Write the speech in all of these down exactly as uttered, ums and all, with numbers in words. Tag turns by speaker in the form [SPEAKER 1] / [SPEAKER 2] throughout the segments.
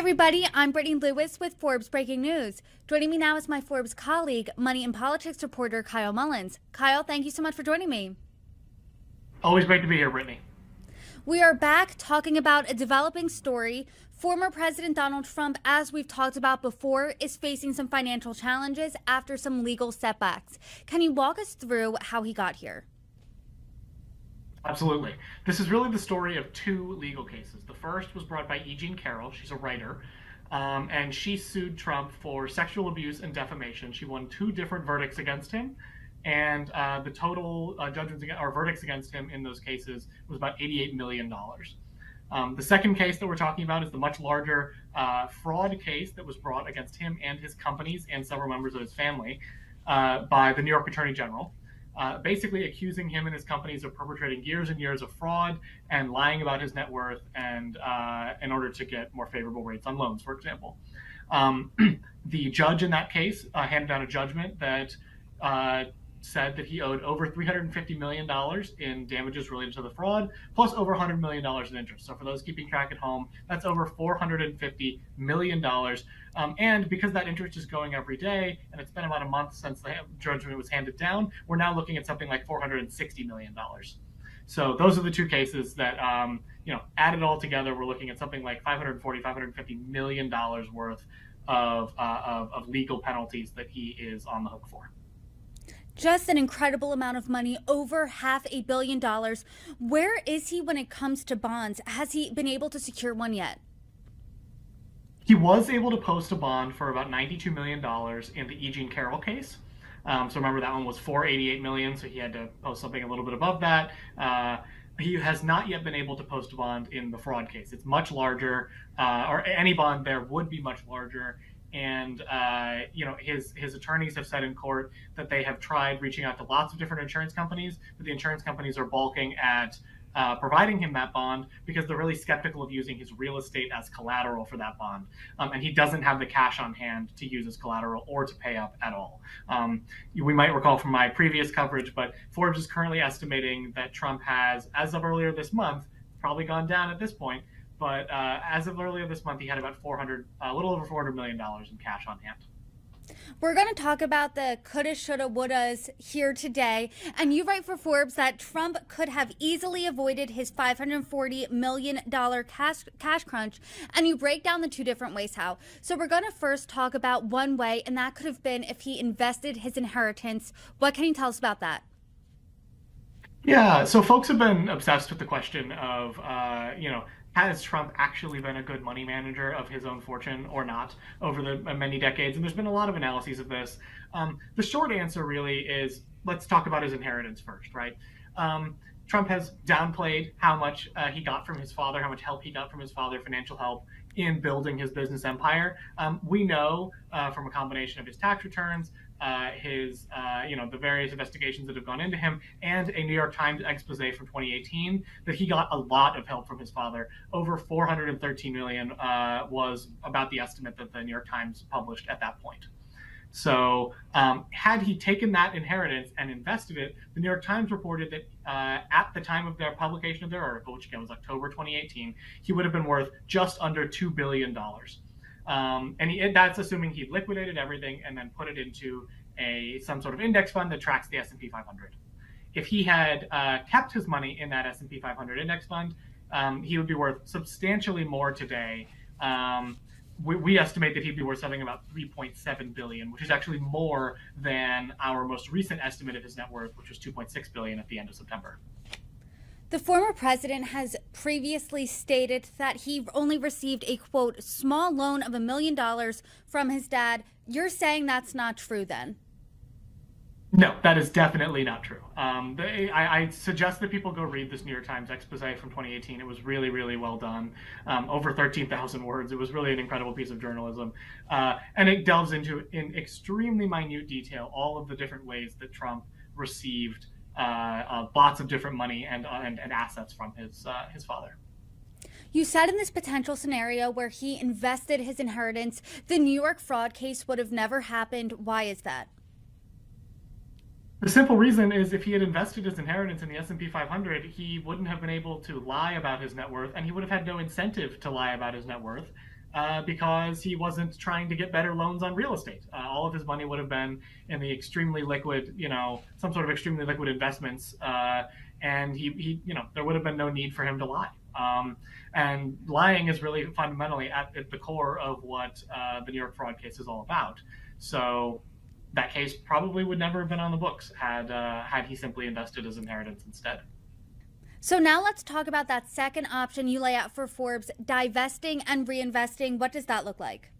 [SPEAKER 1] everybody, I'm Brittany Lewis with Forbes Breaking News. Joining me now is my Forbes colleague, Money and Politics reporter Kyle Mullins. Kyle, thank you so much for joining me.
[SPEAKER 2] Always great to be here, Brittany.
[SPEAKER 1] We are back talking about a developing story. Former President Donald Trump, as we've talked about before, is facing some financial challenges after some legal setbacks. Can you walk us through how he got here?
[SPEAKER 2] Absolutely. This is really the story of two legal cases. The first was brought by E. Jean Carroll. She's a writer, um, and she sued Trump for sexual abuse and defamation. She won two different verdicts against him, and uh, the total uh, judgments or verdicts against him in those cases was about eighty-eight million dollars. Um, the second case that we're talking about is the much larger uh, fraud case that was brought against him and his companies and several members of his family uh, by the New York Attorney General. Uh, basically accusing him and his companies of perpetrating years and years of fraud and lying about his net worth and uh, in order to get more favorable rates on loans, for example. Um, the judge in that case uh, handed down a judgment that uh, said that he owed over three hundred fifty million dollars in damages related to the fraud, plus over one hundred million dollars in interest. So for those keeping track at home, that's over four hundred fifty million dollars. Um, and because that interest is going every day, and it's been about a month since the judgment was handed down, we're now looking at something like four hundred sixty million dollars. So those are the two cases that, um, you know, added all together, we're looking at something like five hundred forty, five hundred fifty million dollars worth of, uh, of, of legal penalties that he is on the hook for.
[SPEAKER 1] Just an incredible amount of money, over half a billion dollars. Where is he when it comes to bonds? Has he been able to secure one yet?
[SPEAKER 2] He was able to post a bond for about ninety-two million dollars in the E. Jean Carroll case. Um, so remember, that one was four hundred eighty-eight million dollars, so he had to post something a little bit above that. Uh, he has not yet been able to post a bond in the fraud case. It's much larger, uh, or any bond there would be much larger. And, uh, you know, his, his attorneys have said in court that they have tried reaching out to lots of different insurance companies, but the insurance companies are balking at uh, providing him that bond because they're really skeptical of using his real estate as collateral for that bond. Um, and he doesn't have the cash on hand to use as collateral or to pay up at all. Um, we might recall from my previous coverage, but Forbes is currently estimating that Trump has, as of earlier this month, probably gone down at this point, but uh, as of earlier this month, he had about four hundred, a little over four hundred million dollars in cash on hand.
[SPEAKER 1] We're going to talk about the coulda, shoulda, wouldas here today. And you write for Forbes that Trump could have easily avoided his five hundred forty million dollars cash, cash crunch. And you break down the two different ways how. So we're going to first talk about one way, and that could have been if he invested his inheritance. What can you tell us about that?
[SPEAKER 2] Yeah, so folks have been obsessed with the question of, uh, you know, has Trump actually been a good money manager of his own fortune or not over the many decades? And there's been a lot of analyses of this. Um, the short answer really is, let's talk about his inheritance first, right? Um, Trump has downplayed how much uh, he got from his father, how much help he got from his father, financial help in building his business empire. Um, we know uh, from a combination of his tax returns, Uh, his, uh, you know, the various investigations that have gone into him, and a New York Times expose from twenty eighteen, that he got a lot of help from his father. Over four hundred thirteen million dollars uh, was about the estimate that the New York Times published at that point. So um, had he taken that inheritance and invested it, the New York Times reported that uh, at the time of their publication of their article, which again was October twenty eighteen, he would have been worth just under two billion dollars. Um, and he, that's assuming he liquidated everything and then put it into a some sort of index fund that tracks the S and P five hundred. If he had uh, kept his money in that S and P five hundred index fund, um, he would be worth substantially more today. Um, we, we estimate that he'd be worth something about three point seven billion dollars, which is actually more than our most recent estimate of his net worth, which was two point six billion dollars at the end of September.
[SPEAKER 1] The former president has previously stated that he only received a, quote, small loan of a million dollars from his dad. You're saying that's not true then?
[SPEAKER 2] No, that is definitely not true. Um, they, I, I suggest that people go read this New York Times expose from twenty eighteen. It was really, really well done. Um, over thirteen thousand words. It was really an incredible piece of journalism. Uh, and it delves into, in extremely minute detail, all of the different ways that Trump received uh, uh, lots of different money and, uh, and, and assets from his, uh, his father.
[SPEAKER 1] You said in this potential scenario where he invested his inheritance, the New York fraud case would have never happened. Why is that?
[SPEAKER 2] The simple reason is if he had invested his inheritance in the S and P five hundred, he wouldn't have been able to lie about his net worth, and he would have had no incentive to lie about his net worth. uh, because he wasn't trying to get better loans on real estate. Uh, all of his money would have been in the extremely liquid, you know, some sort of extremely liquid investments, uh, and he, he, you know, there would have been no need for him to lie. Um, and lying is really fundamentally at, at the core of what uh, the New York fraud case is all about. So that case probably would never have been on the books had uh, had he simply invested his inheritance instead.
[SPEAKER 1] So now let's talk about that second option you lay out for Forbes, divesting and reinvesting. What does that look like?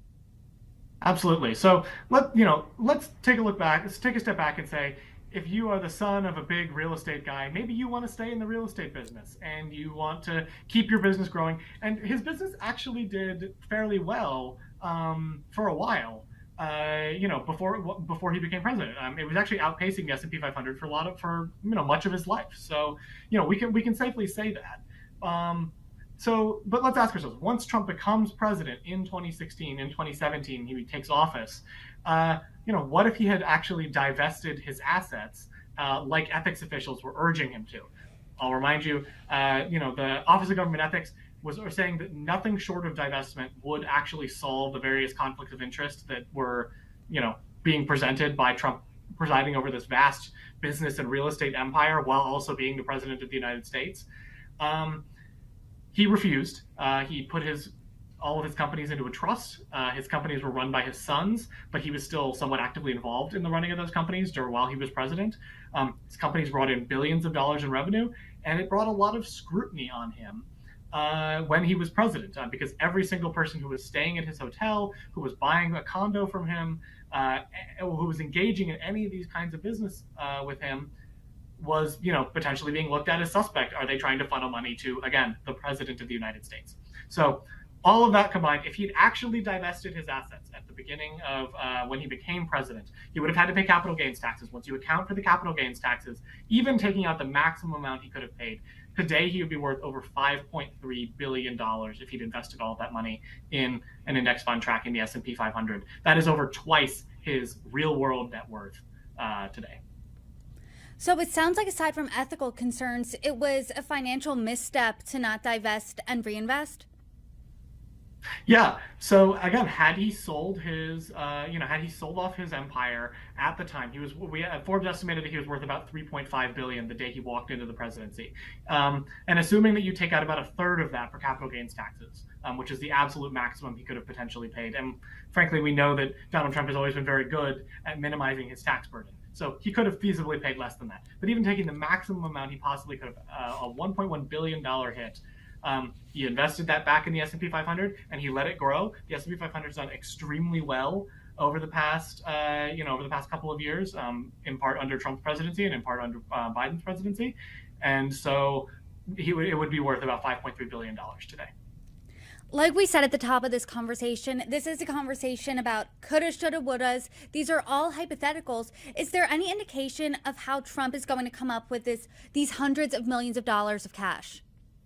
[SPEAKER 2] Absolutely. So let you know, let's take a look back. Let's take a step back and say, if you are the son of a big real estate guy, maybe you want to stay in the real estate business and you want to keep your business growing. And his business actually did fairly well um, for a while. Uh, you know, before before he became president, um, it was actually outpacing the S and P five hundred for a lot of for you know much of his life. So you know we can we can safely say that. Um, so, but let's ask ourselves: once Trump becomes president in twenty sixteen, in twenty seventeen, he takes office. Uh, you know, what if he had actually divested his assets, uh, like ethics officials were urging him to? I'll remind you, uh, you know, the Office of Government Ethics was saying that nothing short of divestment would actually solve the various conflicts of interest that were, you know, being presented by Trump presiding over this vast business and real estate empire while also being the president of the United States. Um, he refused. Uh, he put his all of his companies into a trust. Uh, his companies were run by his sons, but he was still somewhat actively involved in the running of those companies during while he was president. Um, his companies brought in billions of dollars in revenue, and it brought a lot of scrutiny on him Uh, when he was president, uh, because every single person who was staying at his hotel, who was buying a condo from him, uh, who was engaging in any of these kinds of business uh, with him, was, you know, potentially being looked at as suspect. Are they trying to funnel money to, again, the president of the United States? So all of that combined, if he'd actually divested his assets at the beginning of uh, when he became president, he would have had to pay capital gains taxes. Once you account for the capital gains taxes, even taking out the maximum amount he could have paid, today he would be worth over five point three billion dollars if he'd invested all of that money in an index fund tracking the S and P five hundred. That is over twice his real world net worth uh, today.
[SPEAKER 1] So it sounds like aside from ethical concerns, it was a financial misstep to not divest and reinvest.
[SPEAKER 2] Yeah. So again, had he sold his, uh, you know, had he sold off his empire at the time, he was. We uh, Forbes estimated that he was worth about three point five billion dollars the day he walked into the presidency. Um, and assuming that you take out about a third of that for capital gains taxes, um, which is the absolute maximum he could have potentially paid. And frankly, we know that Donald Trump has always been very good at minimizing his tax burden. So he could have feasibly paid less than that. But even taking the maximum amount he possibly could have, uh, a one point one billion dollars hit. Um, he invested that back in the S and P five hundred and he let it grow. The S and P five hundred has done extremely well over the past, uh, you know, over the past couple of years, um, in part under Trump's presidency and in part under uh, Biden's presidency. And so he w- it would be worth about five point three billion dollars today.
[SPEAKER 1] Like we said at the top of this conversation, this is a conversation about coulda, shoulda, wouldas. These are all hypotheticals. Is there any indication of how Trump is going to come up with this, these hundreds of millions of dollars of cash?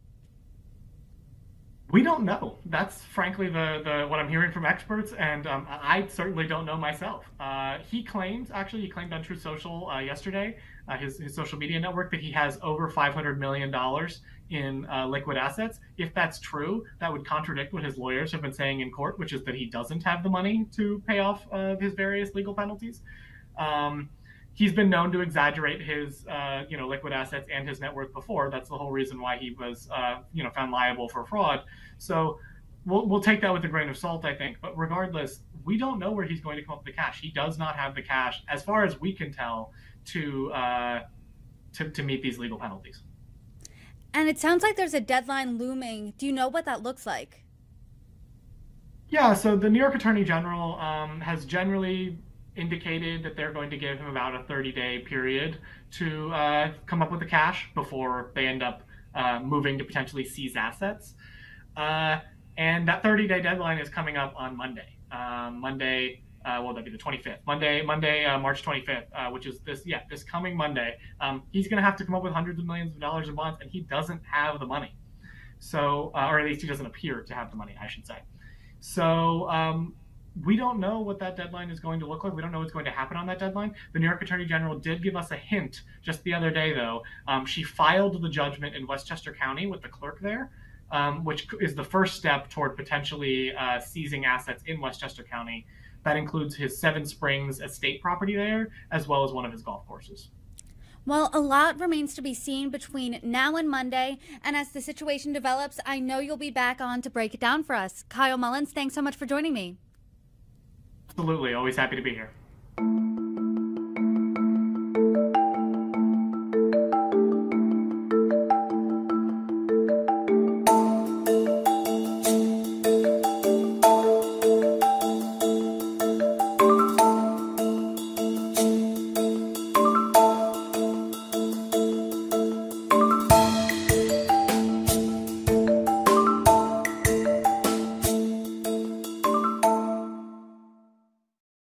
[SPEAKER 2] We don't know. That's frankly the, the what I'm hearing from experts, and um, I certainly don't know myself. Uh, he claims, actually, he claimed on Truth Social uh, yesterday, uh, his, his social media network, that he has over five hundred million dollars in uh, liquid assets. If that's true, that would contradict what his lawyers have been saying in court, which is that he doesn't have the money to pay off uh, his various legal penalties. Um, He's been known to exaggerate his, uh, you know, liquid assets and his net worth before. That's the whole reason why he was, uh, you know, found liable for fraud. So we'll we'll take that with a grain of salt, I think. But regardless, we don't know where he's going to come up with the cash. He does not have the cash, as far as we can tell, to uh, to to meet these legal penalties.
[SPEAKER 1] And it sounds like there's a deadline looming. Do you know what that looks like?
[SPEAKER 2] Yeah. So the New York Attorney General um, has generally indicated that they're going to give him about a thirty-day period to uh, come up with the cash before they end up uh, moving to potentially seize assets. Uh, and that thirty-day deadline is coming up on Monday. Um, Monday, uh, well, that'd be the twenty-fifth. Monday, Monday, uh, March twenty-fifth, uh, which is this, yeah, this coming Monday. Um, he's going to have to come up with hundreds of millions of dollars in bonds, and he doesn't have the money. So, uh, or at least he doesn't appear to have the money, I should say. So, um, we don't know what that deadline is going to look like. We don't know what's going to happen on that deadline. The New York Attorney General did give us a hint just the other day, though. Um, she filed the judgment in Westchester County with the clerk there. um, which is the first step toward potentially uh, seizing assets in Westchester County. That includes his Seven Springs estate property there, as well as one of his golf courses.
[SPEAKER 1] Well, a lot remains to be seen between now and Monday, and as the situation develops, I know you'll be back on to break it down for us. Kyle Mullins, thanks so much for joining me.
[SPEAKER 2] Absolutely. Always happy to be here.